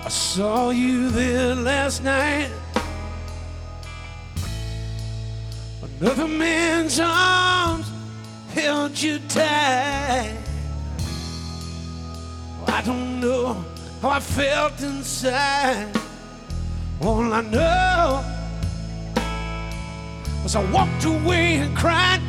I saw you there last night. Another man's arms held you tight. I don't know how I felt inside. All I know was I walked away and cried.